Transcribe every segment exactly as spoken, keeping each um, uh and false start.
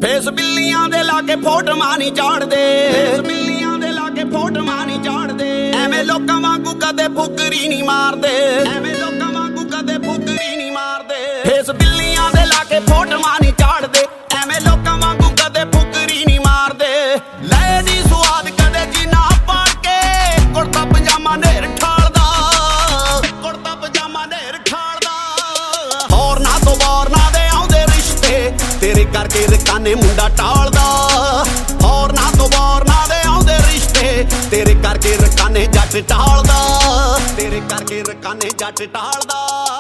Face ਬਿੱਲੀਆਂ ਦੇ ਲਾ ਕੇ ਫੋਟੋਆਂ ਨਹੀਂ ਚਾੜਦੇ, ਫੇਸ ਬਿੱਲੀਆਂ ਦੇ ਲਾ ਕੇ ਫੋਟੋਆਂ ਨਹੀਂ ਚਾੜਦੇ। ਐਵੇਂ ਲੋਕਾਂ ਵਾਂਗੂ ਕਦੇ ਫੁਕਰੀ ਨਹੀਂ ਮਾਰਦੇ, ਐਵੇਂ ਲੋਕਾਂ ਵਾਂਗੂ ਕਦੇ ਫੁਕਰੀ ਨਹੀਂ ਮਾਰਦੇ। ਫੇਸ ਬਿੱਲੀਆਂ ਦੇ ਲਾ ਕੇ ਫੋਟੋਆਂ ਨਹੀਂ ਚਾੜਦੇ, ਐਵੇਂ ਲੋਕਾਂ ਵਾਂਗੂ ਕਦੇ ਫੁਕਰੀ ਨਹੀਂ ਮਾਰਦੇ। ਲੈ ਦੀ ਸਵਾਦ ਕਦੇ ਜੀਨਾ ਪਾੜ ਕੇ ਕੁੜਤਾ ਪਜਾਮਾ ਨੇਰ ਠਾਲਦਾ, ਕੁੜਤਾ ਪਜਾਮਾ ਨੇਰ ਠਾਲਦਾ। ਹੋਰਨਾਂ ਤੋਂ ਬੋਰਨਾਂ ਦੇ ਆਉਂਦੇ ਰਿਸ਼ਤੇ ਤੇਰੇ ਕਰਕੇ ਰਕਾਨੇ ਮੁੰਡਾ ਟਾਲਦਾ। ਹੋਰਨਾਂ ਤੋਂ ਬੋਰਨਾਂ ਦੇ ਆਉਂਦੇ ਰਿਸ਼ਤੇ ਤੇਰੇ ਕਰਕੇ ਰਕਾਨੇ ਜੱਟ ਟਾਲਦਾ, ਤੇਰੇ ਕਰਕੇ ਰਕਾਨੇ ਜੱਟ ਟਾਲਦਾ।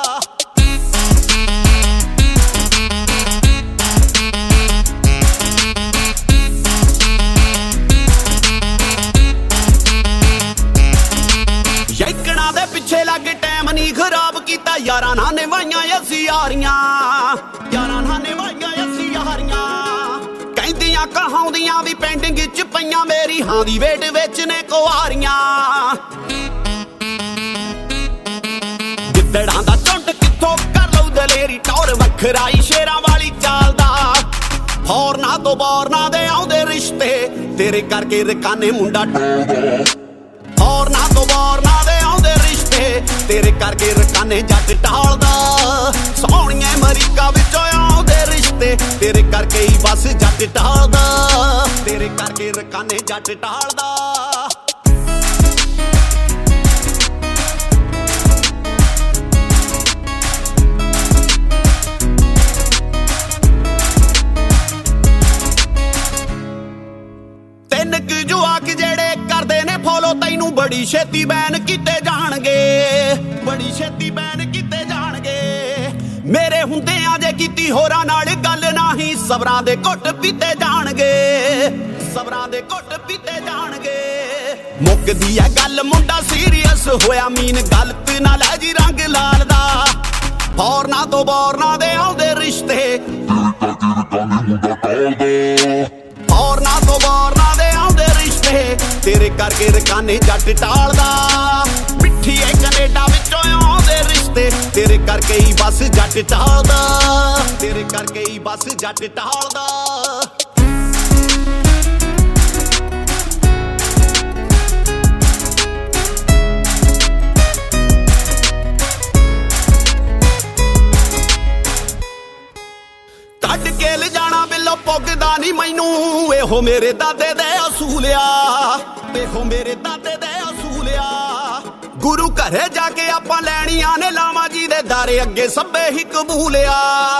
ਯਕਣਾ ਦੇ ਪਿੱਛੇ ਲੱਗ ਟਾਈਮ ਨਹੀਂ ਖਰਾਬ ਕੀਤਾ, ਯਾਰਾਂ ਨਾਲ ਨਿਭਾਈਆਂ ਅਸੀਂ ਯਾਰੀਆਂ, ਯਾਰਾਂ ਨਾਲ ਨਿਭਾਈਆਂ ਅਸੀਂ ਯਾਰੀਆਂ। ਕਹਿੰਦੀਆਂ ਕਹਾਉਂਦੀਆਂ ਵੀ ਪੈਂਡਿੰਗ ਚ ਪਈਆਂ ਮੇਰੀ ਹਾਂ ਦੀ ਵੇਟ ਵਿੱਚ ਨੇ ਕੁਆਰੀਆਂ। ਗਿੱਦੜਾਂ ਦਾ ਝੁੰਡ ਕਿੱਥੋਂ ਕਰ ਲਊ ਦਲੇਰੀ ਟੌਰ ਵੱਖਰਾ ਹੀ ਸ਼ੇਰਾਂ ਵਾਲੀ ਚਾਲਦਾ। ਹੋਰਨਾਂ ਤੋਂ ਬੋਰਨਾਂ ਦੇ ਆਉਂਦੇ ਰਿਸ਼ਤੇ ਤੇਰੇ ਕਰਕੇ ਰਕਾਨੇ ਮੁੰਡਾ ਟਾਲਦਾ। ਹੋਰਨਾਂ ਤੋਂ ਬੋਰਨਾਂ ਦੇ ਆਉਂਦੇ ਰਿਸ਼ਤੇ ਤੇਰੇ ਕਰਕੇ ਰਕਾਨੇ ਜੱਟ ਟਾਲਦਾ। ਸੋਹਣੀਏ ਅਮਰੀਕਾ ਵਿੱਚੋਂ ਆਉਂਦੇ ਰਿਸ਼ਤੇ ਤੇਰੇ ਕਰਕੇ ਹੀ ਬਸ ਜੱਟ ਟਾਲਦਾ, ਤੇਰੇ ਕਰਕੇ ਰਕਾਨੇ ਜੱਟ ਟਾਲਦਾ। ਤਿੰਨ ਕੁ ਜਵਾਕ ਜਿਹੜੇ ਕਰਦੇ ਨੇ ਫੋਲੋ ਤੈਨੂੰ ਬੜੀ ਛੇਤੀ ਬੈਨ ਕੀਤੇ ਜਾਣਗੇ, ਬੜੀ ਛੇਤੀ ਬੈਨ ਕੀਤੇ ਜਾਣਗੇ। ਮੇਰੇ ਹੁੰਦਿਆਂ ਜੇ ਕੀਤੀ ਹੋਰਾਂ ਨਾਲ ਗੱਲ ਨਹੀਂ ਸਬਰਾਂ ਦੇ ਘੁੱਟ ਪੀਤੇ ਜਾਣਗੇ, ਸਬਰਾਂ ਦੇ ਘੁੱਟ ਪੀਤੇ ਜਾਣਗੇ। ਮੁੱਕਦੀ ਐ ਗੱਲ ਮੁੰਡਾ ਸੀਰੀਅਸ ਹੋਇਆ ਮੀਨ ਗਲਤ ਨਾ ਲੈ ਜੀ ਰੰਗ ਲਾਲ ਦਾ। ਹੋਰਨਾਂ ਤੋਂ ਬੋਰਨਾਂ ਦੇ ਆਉਂਦੇ ਰਿਸ਼ਤੇ ਹੋਰਨਾਂ ਤੋਂ ਬੋਰਨਾਂ ਦੇ ਆਉਂਦੇ ਰਿਸ਼ਤੇ ਤੇਰੇ ਕਰਕੇ ਰਕਾਨੇ ਜੱਟ ਟਾਲਦਾ। ਮਿੱਠੀ ਏ ਕੈਨੇਡਾ ਵਿੱਚੋਂ ਆਉਂਦੇ ਰਿਸ਼ਤੇ ਤੇਰੇ ਕਰਕੇ ਹੀ ਬਸ ਜੱਟ ਟਾਲਦਾ, ਤੇਰੇ ਕਰਕੇ ਹੀ ਬਸ ਜੱਟ ਟਾਲਦਾ। ਕੱਢ ਕੇ ਲਿਜਾਣਾ ਬਿੱਲੋ ਪੁੱਗਦਾ ਨੀ ਮੈਨੂੰ, ਇਹੋ ਮੇਰੇ ਦਾਦੇ ਦੇ ਅਸੂਲਿਆ, ਇਹੋ ਮੇਰੇ ਦਾਦੇ ਦੇ ਅਸੂਲਿਆ। ਗੁਰੂ ਘਰੇ ਜਾ ਕੇ ਆਪਾਂ ਲੈਣੀਆਂ ਨੇ ਲਾਵਾਂ ਜੀ ਦੇ ਦਾਰੇ ਅੱਗੇ ਸਭੇ ਹੀ ਕਬੂਲਿਆ।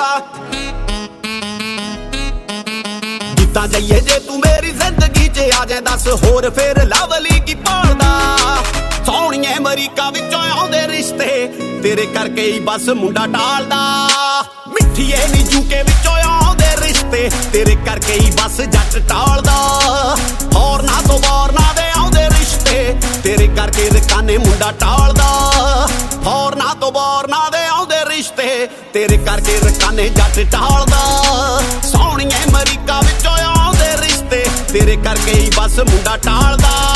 ਜਿੱਦਾਂ ਜਾਈਏ ਜੇ ਤੂੰ ਮੇਰੀ ਜ਼ਿੰਦਗੀ 'ਚ ਆ ਜਾਏ ਦੱਸ ਹੋਰ ਫੇਰ ਲਵਲੀ ਕੀ ਭਾਲਦਾ। ਸੋਹਣੀਏ ਅਮਰੀਕਾ ਵਿੱਚੋਂ ਆਉਂਦੇ ਰਿਸ਼ਤੇ ਤੇਰੇ ਕਰਕੇ ਹੀ ਬਸ ਮੁੰਡਾ ਟਾਲਦਾ। ਮਿੱਠੀਏ ਨੀ ਯੂਕੇ ਵਿੱਚੋਂ ਆਉਂਦੇ ਰਿਸ਼ਤੇ ਤੇਰੇ ਕਰਕੇ ਹੀ ਬਸ ਜੱਟ ਟਾਲਦਾ। ਹੋਰਨਾਂ ਤੋਂ ਬੋਰਨਾਂ ਦੇ ਆਉਂਦੇ ਰਿਸ਼ਤੇ ਤੇਰੇ ਕਰਕੇ ਰਕਾਨੇ ਮੁੰਡਾ ਟਾਲਦਾ। ਹੋਰਨਾਂ ਤੋਂ ਬੋਰਨਾਂ ਦੇ ਆਉਂਦੇ ਰਿਸ਼ਤੇ ਤੇਰੇ ਕਰਕੇ ਰਕਾਨੇ ਜੱਟ ਟਾਲਦਾ। ਸੋਹਣੀਏ ਅਮਰੀਕਾ ਵਿੱਚੋਂ ਆਉਂਦੇ ਰਿਸ਼ਤੇ ਤੇਰੇ ਕਰਕੇ ਹੀ ਬਸ ਮੁੰਡਾ ਟਾਲਦਾ।